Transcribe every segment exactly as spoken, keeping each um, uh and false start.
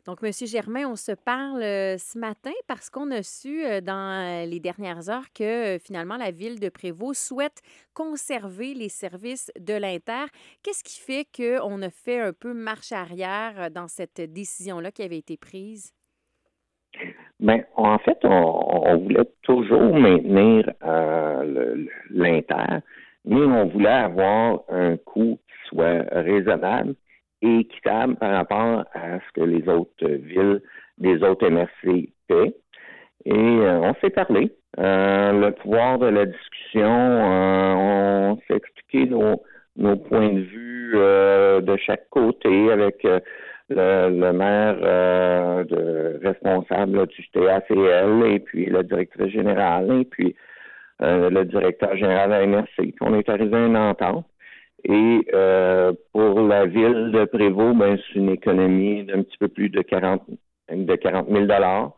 Donc, Monsieur Germain, on se parle euh, ce matin parce qu'on a su euh, dans euh, les dernières heures que euh, finalement la ville de Prévost souhaite conserver les services de l'Inter. Qu'est-ce qui fait qu'on a fait un peu marche arrière euh, dans cette décision-là qui avait été prise? Ben, en fait, on, on voulait toujours maintenir euh, le- le- l'Inter, mais on voulait avoir un coût qui soit raisonnable et équitable par rapport à ce que les autres villes, des autres M R C paient. Et euh, on s'est parlé. Euh, le pouvoir de la discussion, euh, on s'est expliqué nos, nos points de vue euh, de chaque côté avec euh, le, le maire euh, de, responsable du T A C L et puis la directrice générale et puis euh, le directeur général de la M R C. Puis on est arrivé à une entente. Et euh, pour la ville de Prévost, ben, c'est une économie d'un petit peu plus de quarante de quarante mille dollars.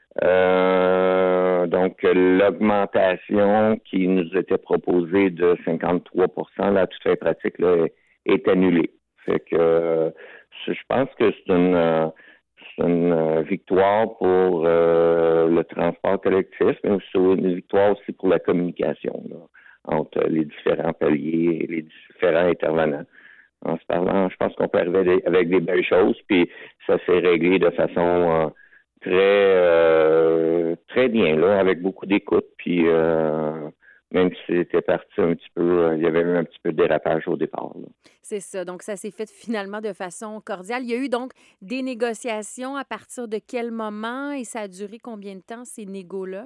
Euh, donc, l'augmentation qui nous était proposée de cinquante-trois pour cent, là, tout fait pratique, là, est annulée. Fait que euh, je pense que c'est une, euh, c'est une euh, victoire pour euh, le transport collectif, mais c'est une victoire aussi pour la communication là, entre les différents paliers et les différents intervenants. En se parlant, je pense qu'on peut arriver avec des belles choses, puis ça s'est réglé de façon euh, très euh, très bien là, avec beaucoup d'écoute, puis euh, même si c'était parti un petit peu, euh, il y avait eu un petit peu de dérapage au départ. Là. C'est ça. Donc, ça s'est fait finalement de façon cordiale. Il y a eu donc des négociations à partir de quel moment et ça a duré combien de temps, ces négos-là?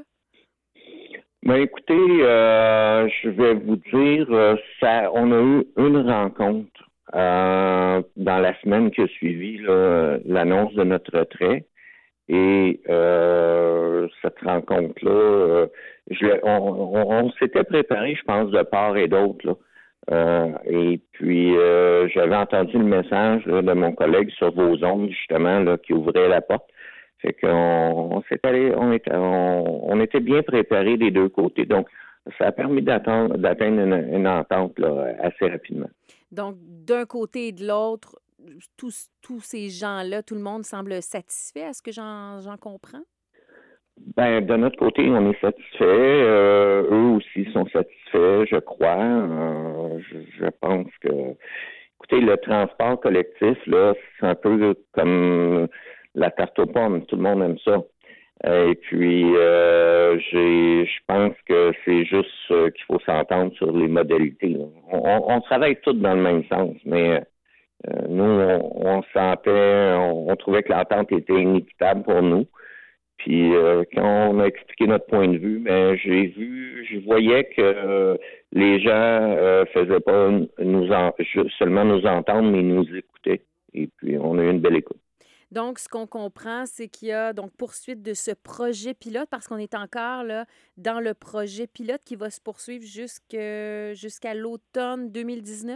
Ben écoutez, euh, je vais vous dire, euh, ça, on a eu une rencontre euh, dans la semaine qui a suivi là, l'annonce de notre retrait. Et euh, cette rencontre-là, euh, je, on, on, on s'était préparé, je pense, de part et d'autre. Là. Euh, et puis, euh, j'avais entendu le message là, de mon collègue sur vos ondes, justement, là, qui ouvrait la porte. Fait qu'on on s'est allé, on était, on, on était bien préparés des deux côtés. Donc, ça a permis d'atteindre, d'atteindre une, une entente là, assez rapidement. Donc, d'un côté et de l'autre, tous, tous ces gens-là, tout le monde semble satisfait, à ce que j'en j'en comprends? Ben, de notre côté, on est satisfait. Euh, eux aussi sont satisfaits, je crois. Euh, je, je pense que, écoutez, le transport collectif, là, c'est un peu comme la tarte aux pommes. Tout le monde aime ça. Et puis, euh, j'ai, je pense que c'est juste euh, qu'il faut s'entendre sur les modalités. On, on, on travaille tous dans le même sens, mais euh, nous, on, on sentait, on, on trouvait que l'entente était inéquitable pour nous. Puis euh, quand on a expliqué notre point de vue, ben j'ai vu, je voyais que euh, les gens euh, faisaient pas nous en, seulement nous entendre, mais nous écoutaient. Et puis on a eu une belle écoute. Donc, ce qu'on comprend, c'est qu'il y a donc poursuite de ce projet pilote parce qu'on est encore là dans le projet pilote qui va se poursuivre jusque, jusqu'à l'automne deux mille dix-neuf?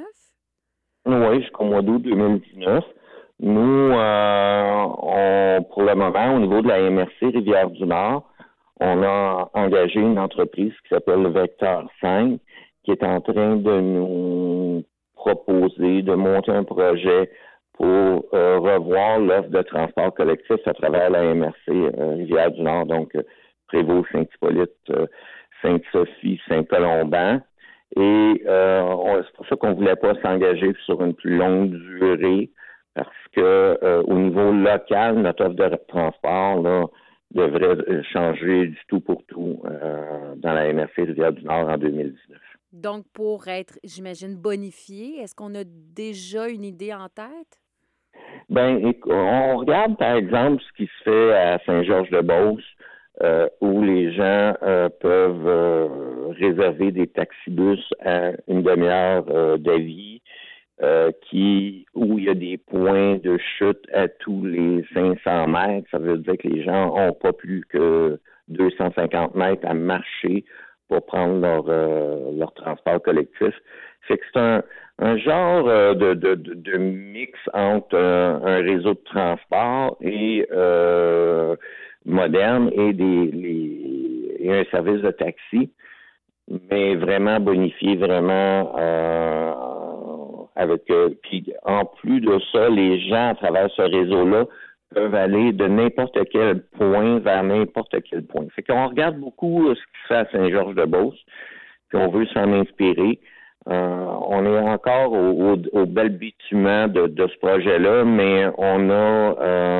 Oui, jusqu'au mois d'août deux mille dix-neuf. Nous, euh, on, pour le moment, au niveau de la M R C Rivière-du-Nord, on a engagé une entreprise qui s'appelle le Vecteur cinq, qui est en train de nous proposer de monter un projet pour euh, revoir l'offre de transport collectif à travers la M R C euh, Rivière-du-Nord, donc euh, Prévost, Saint-Hippolyte, euh, Sainte-Sophie, Saint-Colomban. Et euh, on, c'est pour ça qu'on ne voulait pas s'engager sur une plus longue durée, parce que euh, au niveau local, notre offre de transport là, devrait changer du tout pour tout euh, dans la M R C Rivière-du-Nord en deux mille dix-neuf. Donc, pour être, j'imagine, bonifié, est-ce qu'on a déjà une idée en tête? Ben, on regarde par exemple ce qui se fait à Saint-Georges-de-Beauce, euh, où les gens euh, peuvent euh, réserver des taxibus à une demi-heure euh, d'avis, euh, qui où il y a des points de chute à tous les cinq cents mètres. Ça veut dire que les gens n'ont pas plus que deux cent cinquante mètres à marcher pour prendre leur, euh, leur transport collectif. Fait que c'est un, un genre euh, de, de, de, de mix entre euh, un réseau de transport et euh, moderne et des les, et un service de taxi, mais vraiment bonifié, vraiment euh, avec euh, puis en plus de ça, les gens à travers ce réseau-là peuvent aller de n'importe quel point vers n'importe quel point. Fait qu'on regarde beaucoup ce qui se fait à Saint-Georges-de-Beauce, puis on veut s'en inspirer. Euh, on est encore au, au, au balbutiement de, de ce projet-là, mais on a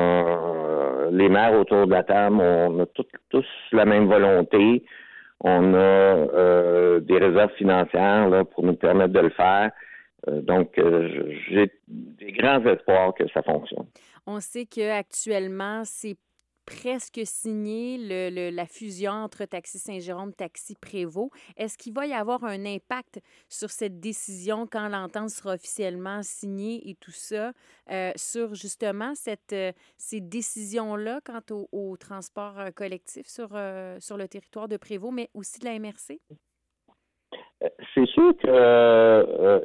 euh, les maires autour de la table, on a tout, tous la même volonté. On a euh, des réserves financières là, pour nous permettre de le faire. Euh, donc, euh, j'ai des grands espoirs que ça fonctionne. On sait qu'actuellement, c'est presque signé le, le- la fusion entre Taxi Saint-Jérôme, Taxi Prévost. Est-ce qu'il va y avoir un impact sur cette décision quand l'entente sera officiellement signée et tout ça, euh, sur justement cette, euh, ces décisions-là quant au, au transport euh, collectif sur, euh, sur le territoire de Prévost, mais aussi de la M R C? Euh, C'est sûr que, euh,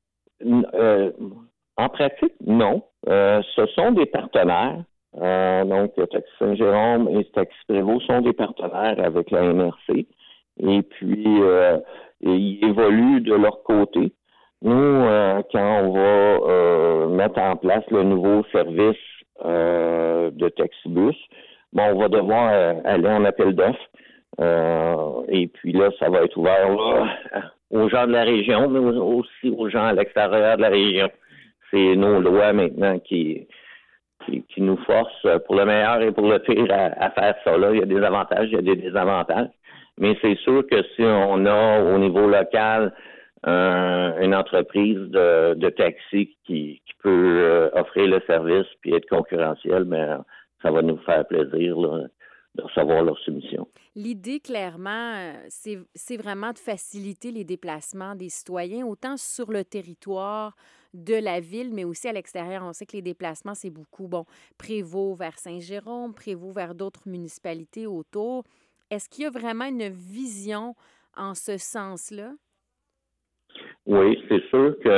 euh, en pratique, non. Euh, ce sont des partenaires. Euh, donc, Taxi Saint-Jérôme et Taxi Prévost sont des partenaires avec la M R C. Et puis, euh, ils évoluent de leur côté. Nous, euh, quand on va euh, mettre en place le nouveau service euh, de taxibus, bon, on va devoir euh, aller en appel d'offres. Euh, et puis là, ça va être ouvert là, aux gens de la région, mais aussi aux gens à l'extérieur de la région. C'est nos lois maintenant qui, qui, qui nous forcent, pour le meilleur et pour le pire, à, à faire ça. Là, il y a des avantages, il y a des désavantages. Mais c'est sûr que si on a au niveau local euh, une entreprise de, de taxi qui, qui peut euh, offrir le service puis être concurrentiel, ben, ça va nous faire plaisir là, de recevoir leur soumission. L'idée, clairement, euh, c'est c'est vraiment de faciliter les déplacements des citoyens, autant sur le territoire de la ville, mais aussi à l'extérieur. On sait que les déplacements, c'est beaucoup, bon, Prévost vers Saint-Jérôme, Prévost vers d'autres municipalités autour. Est-ce qu'il y a vraiment une vision en ce sens-là? Oui, c'est sûr que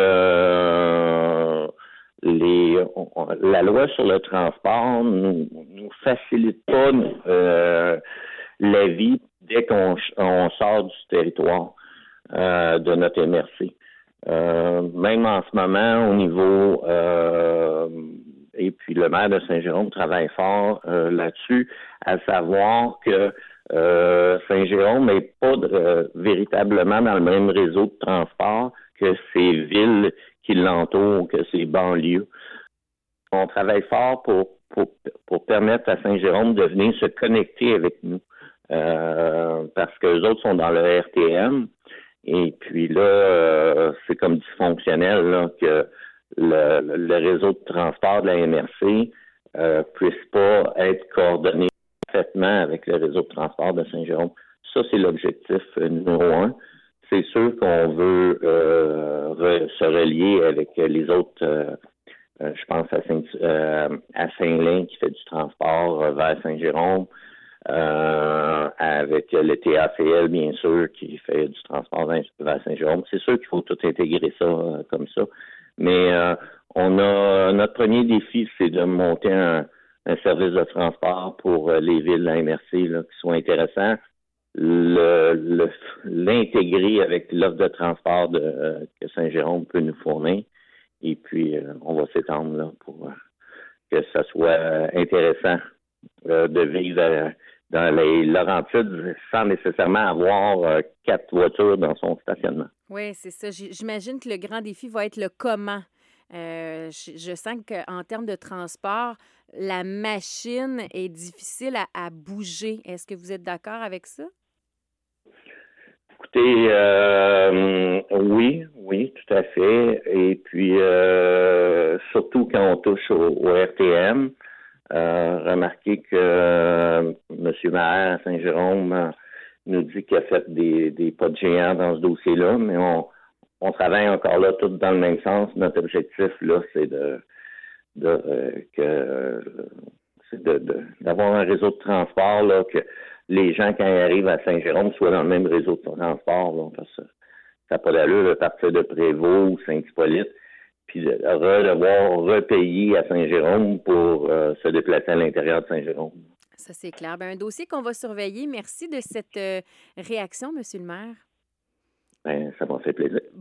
euh, les, on- la loi sur le transport nous, nous facilite pas euh, la vie dès qu'on ch- on sort du territoire euh, de notre M R C. Euh, même en ce moment, au niveau euh, et puis le maire de Saint-Jérôme travaille fort euh, là-dessus, à savoir que euh, Saint-Jérôme n'est pas euh, véritablement dans le même réseau de transport que ces villes qui l'entourent, que ces banlieues. On travaille fort pour, pour, pour permettre à Saint-Jérôme de venir se connecter avec nous. Euh, parce que les autres sont dans le R T M. Et puis là, euh, c'est comme dysfonctionnel là, que le, le réseau de transport de la M R C euh, puisse pas être coordonné parfaitement avec le réseau de transport de Saint-Jérôme. Ça, c'est l'objectif euh, numéro un. C'est sûr qu'on veut euh, re- se relier avec les autres, euh, euh, je pense à Saint euh, à Saint-Lin qui fait du transport euh, vers Saint-Jérôme, euh, avec le T A C L, bien sûr, qui fait du transport vers vers Saint-Jérôme. C'est sûr qu'il faut tout intégrer ça euh, comme ça. Mais euh, on a notre premier défi, c'est de monter un, un service de transport pour euh, les villes de la M R C là, qui soit intéressant. Le, le, l'intégrer avec l'offre de transport de, euh, que Saint-Jérôme peut nous fournir. Et puis, euh, on va s'étendre là, pour euh, que ça soit euh, intéressant euh, de vivre euh, dans les Laurentides sans nécessairement avoir euh, quatre voitures dans son stationnement. Oui, c'est ça. J- J'imagine que le grand défi va être le comment. Euh, je, je sens qu'en termes de transport, la machine est difficile à, à bouger. Est-ce que vous êtes d'accord avec ça? Écoutez, euh, oui, oui, tout à fait. Et puis, euh, surtout quand on touche au, au R T M, euh, remarquez que euh, M. Maher à Saint-Jérôme euh, nous dit qu'il a fait des, des pas de géant dans ce dossier-là, mais on, on travaille encore là tout dans le même sens. Notre objectif, là, c'est de, de euh, que c'est de, de- d'avoir un réseau de transport là, que les gens, quand ils arrivent à Saint-Jérôme, soient dans le même réseau de transport, là, parce que ça n'a pas d'allure de partir de Prévost ou Saint-Hippolyte, puis de re- devoir repayer à Saint-Jérôme pour euh, se déplacer à l'intérieur de Saint-Jérôme. Ça, c'est clair. Ben, un dossier qu'on va surveiller. Merci de cette euh, réaction, Monsieur le maire. Ben, ça m'a fait plaisir.